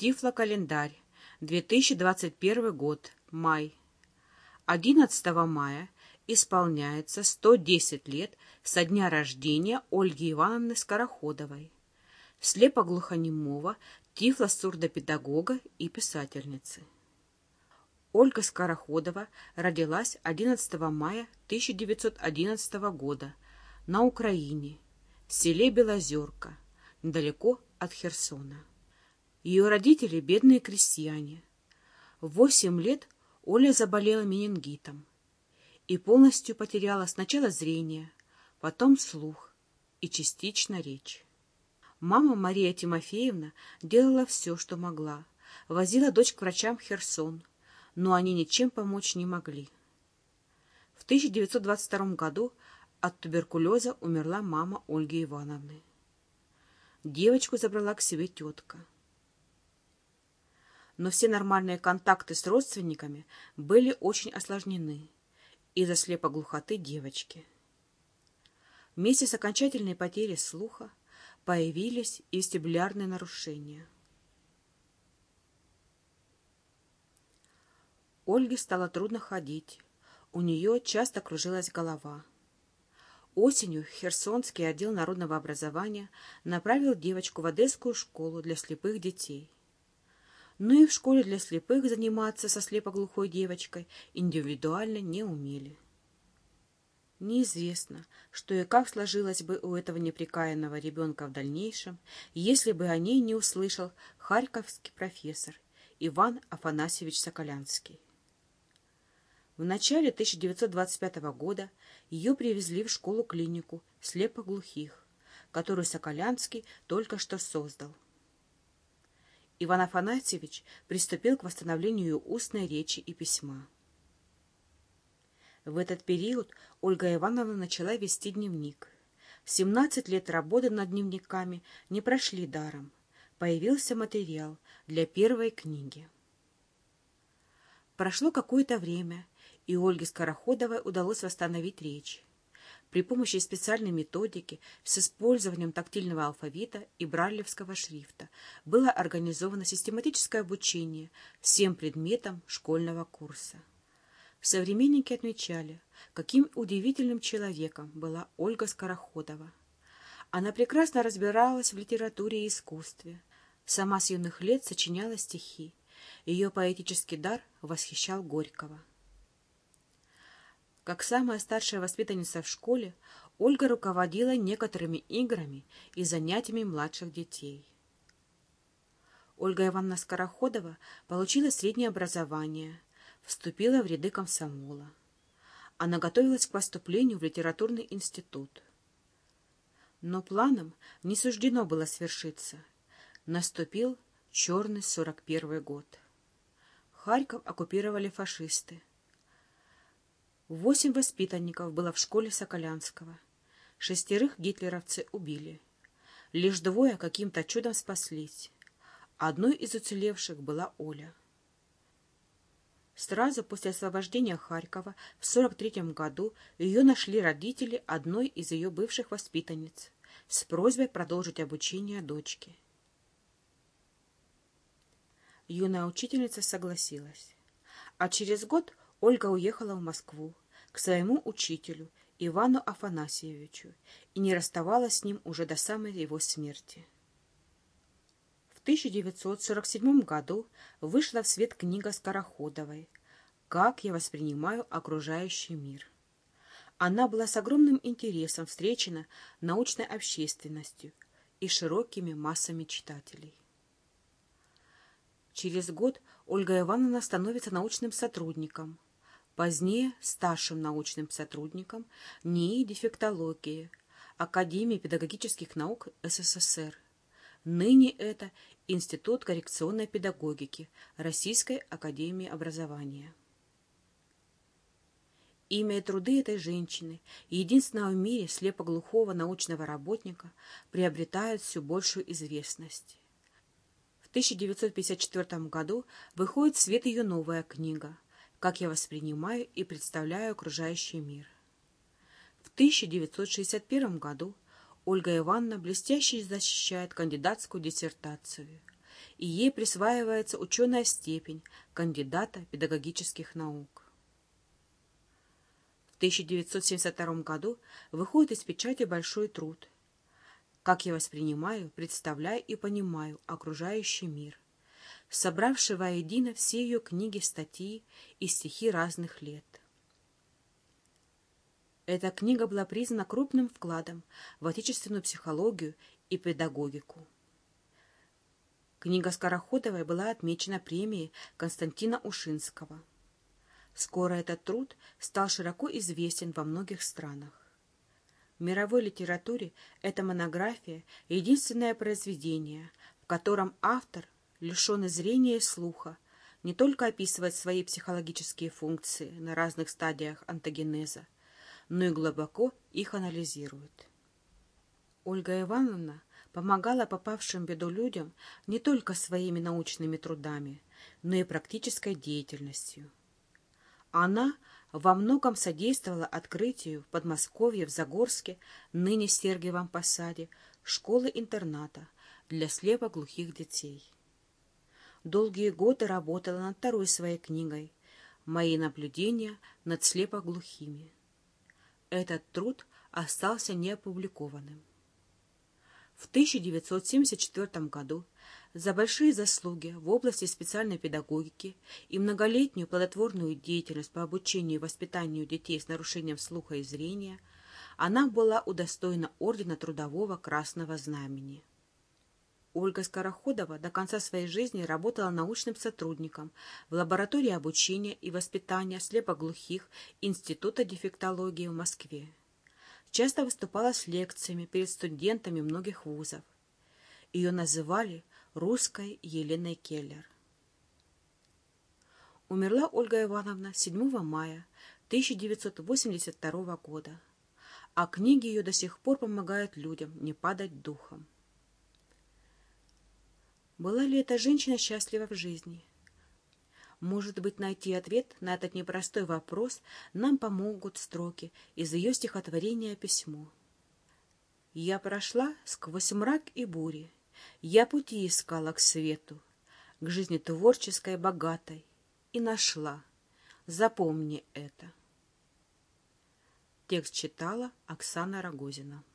Тифлокалендарь. 2021 год. Май. 11 мая исполняется 110 лет со дня рождения Ольги Ивановны Скороходовой, слепоглухонемого тифло-сурдопедагога и писательницы. Ольга Скороходова родилась 11 мая 1911 года на Украине, в селе Белозерка, недалеко от Херсона. Ее родители – бедные крестьяне. В 8 лет Оля заболела менингитом и полностью потеряла сначала зрение, потом слух и частично речь. Мама Мария Тимофеевна делала все, что могла, возила дочь к врачам в Херсон, но они ничем помочь не могли. В 1922 году от туберкулеза умерла мама Ольги Ивановны. Девочку забрала к себе тетка. Но все нормальные контакты с родственниками были очень осложнены из-за слепоглухоты девочки. Вместе с окончательной потерей слуха появились и вестибулярные нарушения. Ольге стало трудно ходить, у нее часто кружилась голова. Осенью Херсонский отдел народного образования направил девочку в Одесскую школу для слепых детей. Но и в школе для слепых заниматься со слепоглухой девочкой индивидуально не умели. Неизвестно, что и как сложилось бы у этого непрекаянного ребенка в дальнейшем, если бы о ней не услышал харьковский профессор Иван Афанасьевич Соколянский. В начале 1925 года ее привезли в школу-клинику слепоглухих, которую Соколянский только что создал. Иван Афанасьевич приступил к восстановлению ее устной речи и письма. В этот период Ольга Ивановна начала вести дневник. В 17 лет работы над дневниками не прошли даром. Появился материал для первой книги. Прошло какое-то время, и Ольге Скороходовой удалось восстановить речь. При помощи специальной методики с использованием тактильного алфавита и брайлевского шрифта было организовано систематическое обучение всем предметам школьного курса. Современники отмечали, каким удивительным человеком была Ольга Скороходова. Она прекрасно разбиралась в литературе и искусстве. Сама с юных лет сочиняла стихи. Ее поэтический дар восхищал Горького. Как самая старшая воспитанница в школе, Ольга руководила некоторыми играми и занятиями младших детей. Ольга Ивановна Скороходова получила среднее образование, вступила в ряды комсомола. Она готовилась к поступлению в литературный институт. Но планам не суждено было свершиться. Наступил черный 41 год. Харьков оккупировали фашисты. 8 воспитанников было в школе Соколянского. 6 гитлеровцы убили. Лишь 2 каким-то чудом спаслись. Одной из уцелевших была Оля. Сразу после освобождения Харькова в 1943 году ее нашли родители одной из ее бывших воспитанниц с просьбой продолжить обучение дочки. Юная учительница согласилась. А через год Ольга уехала в Москву к своему учителю Ивану Афанасьевичу и не расставалась с ним уже до самой его смерти. В 1947 году вышла в свет книга Скороходовой «Как я воспринимаю окружающий мир». Она была с огромным интересом встречена научной общественностью и широкими массами читателей. Через год Ольга Ивановна становится научным сотрудником, позднее старшим научным сотрудником НИИ дефектологии Академии педагогических наук СССР. Ныне это Институт коррекционной педагогики Российской академии образования. Имя и труды этой женщины, единственного в мире слепоглухого научного работника, приобретают все большую известность. В 1954 году выходит в свет ее новая книга «Как я воспринимаю и представляю окружающий мир». В 1961 году Ольга Ивановна блестяще защищает кандидатскую диссертацию и ей присваивается ученая степень кандидата педагогических наук. В 1972 году выходит из печати большой труд «Как я воспринимаю, представляю и понимаю окружающий мир», собравший воедино все ее книги, статьи и стихи разных лет. Эта книга была признана крупным вкладом в отечественную психологию и педагогику. Книга Скороходовой была отмечена премией Константина Ушинского. Скоро этот труд стал широко известен во многих странах. В мировой литературе эта монография – единственное произведение, в котором автор, лишенный зрения и слуха, не только описывает свои психологические функции на разных стадиях онтогенеза, но и глубоко их анализирует. Ольга Ивановна помогала попавшим в беду людям не только своими научными трудами, но и практической деятельностью. Она во многом содействовала открытию в Подмосковье, в Загорске, ныне Сергиевом Посаде, школы-интерната для слепоглухих детей. Долгие годы работала над второй своей книгой «Мои наблюдения над слепоглухими». Этот труд остался неопубликованным. В 1974 году за большие заслуги в области специальной педагогики и многолетнюю плодотворную деятельность по обучению и воспитанию детей с нарушением слуха и зрения она была удостоена ордена Трудового Красного Знамени. Ольга Скороходова до конца своей жизни работала научным сотрудником в лаборатории обучения и воспитания слепоглухих Института дефектологии в Москве. Часто выступала с лекциями перед студентами многих вузов. Ее называли русской Еленой Келлер. Умерла Ольга Ивановна 7 мая 1982 года, а книги ее до сих пор помогают людям не падать духом. Была ли эта женщина счастлива в жизни? Может быть, найти ответ на этот непростой вопрос нам помогут строки из ее стихотворения «Письмо». «Я прошла сквозь мрак и бури, я пути искала к свету, к жизни творческой, богатой, и нашла. Запомни это». Текст читала Оксана Рогозина.